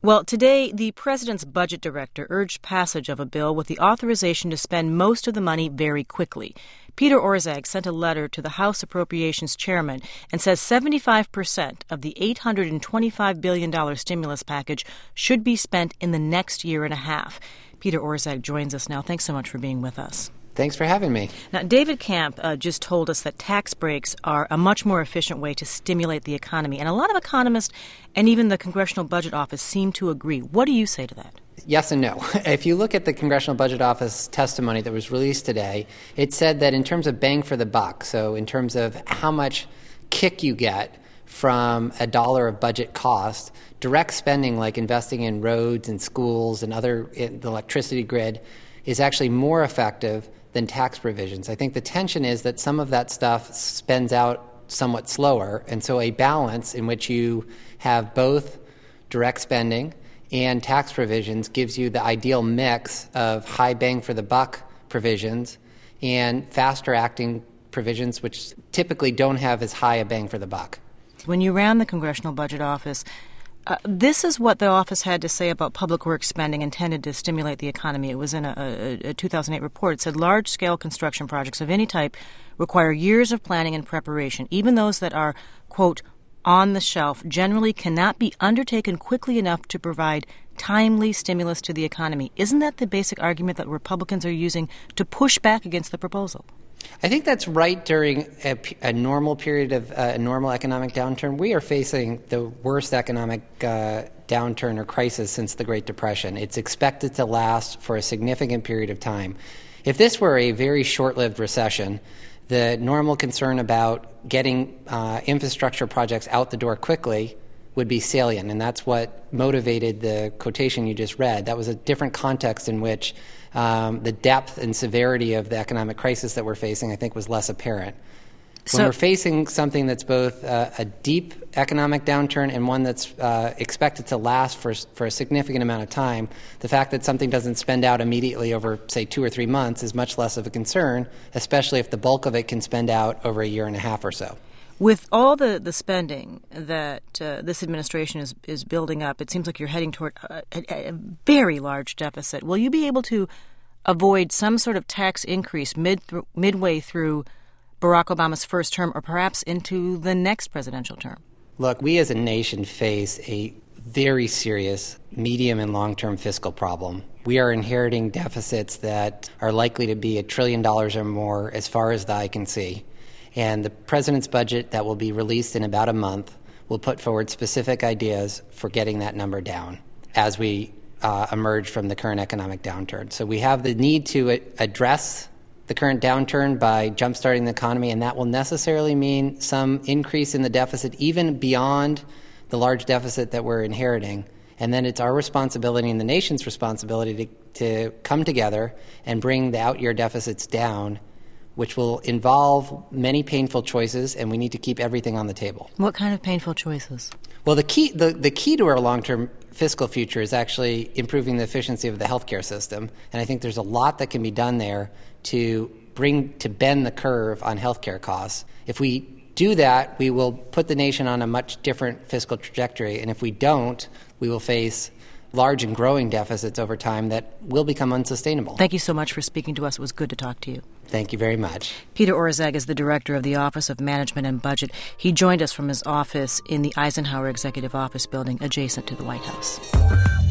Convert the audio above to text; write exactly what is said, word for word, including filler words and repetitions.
Well, today, the president's budget director urged passage of a bill with the authorization to spend most of the money very quickly. Peter Orszag sent a letter to the House Appropriations Chairman and says seventy-five percent of the eight hundred twenty-five billion dollars stimulus package should be spent in the next year and a half. Peter Orszag joins us now. Thanks so much for being with us. Thanks for having me. Now, David Camp uh, just told us that tax breaks are a much more efficient way to stimulate the economy. And a lot of economists and even the Congressional Budget Office seem to agree. What do you say to that? Yes and no. If you look at the Congressional Budget Office testimony that was released today, it said that in terms of bang for the buck, so in terms of how much kick you get from a dollar of budget cost, direct spending like investing in roads and schools and other in the electricity grid is actually more effective than tax provisions. I think the tension is that some of that stuff spends out somewhat slower, and so a balance in which you have both direct spending and tax provisions gives you the ideal mix of high bang for the buck provisions and faster acting provisions, which typically don't have as high a bang for the buck. When you ran the Congressional Budget Office, Uh, this is what the office had to say about public works spending intended to stimulate the economy. It was in a, a, a two thousand eight report. It said large-scale construction projects of any type require years of planning and preparation. Even those that are, quote, on the shelf generally cannot be undertaken quickly enough to provide timely stimulus to the economy. Isn't that the basic argument that Republicans are using to push back against the proposal? I think that's right during a, a normal period of uh, a normal economic downturn. We are facing the worst economic uh, downturn or crisis since the Great Depression. It's expected to last for a significant period of time. If this were a very short-lived recession, the normal concern about getting uh, infrastructure projects out the door quickly would be salient, and that's what motivated the quotation you just read. That was a different context in which um, the depth and severity of the economic crisis that we're facing, I think, was less apparent. So, when we're facing something that's both uh, a deep economic downturn and one that's uh, expected to last for for a significant amount of time, the fact that something doesn't spend out immediately over, say, two or three months is much less of a concern, especially if the bulk of it can spend out over a year and a half or so. With all the, the spending that uh, this administration is, is building up, it seems like you're heading toward a, a, a very large deficit. Will you be able to avoid some sort of tax increase mid th- midway through Barack Obama's first term or perhaps into the next presidential term? Look, we as a nation face a very serious medium and long-term fiscal problem. We are inheriting deficits that are likely to be a trillion dollars or more as far as the eye can see. And the president's budget that will be released in about a month will put forward specific ideas for getting that number down as we uh, emerge from the current economic downturn. So we have the need to a- address the current downturn by jumpstarting the economy, and that will necessarily mean some increase in the deficit even beyond the large deficit that we're inheriting. And then it's our responsibility and the nation's responsibility to, to come together and bring the out-year deficits down, which will involve many painful choices, and we need to keep everything on the table. What kind of painful choices? Well, the key the, the key to our long-term fiscal future is actually improving the efficiency of the healthcare system, and I think there's a lot that can be done there to bring to bend the curve on healthcare costs. If we do that, we will put the nation on a much different fiscal trajectory, and if we don't, we will face large and growing deficits over time that will become unsustainable. Thank you so much for speaking to us. It was good to talk to you. Thank you very much. Peter Orszag is the director of the Office of Management and Budget. He joined us from his office in the Eisenhower Executive Office building adjacent to the White House.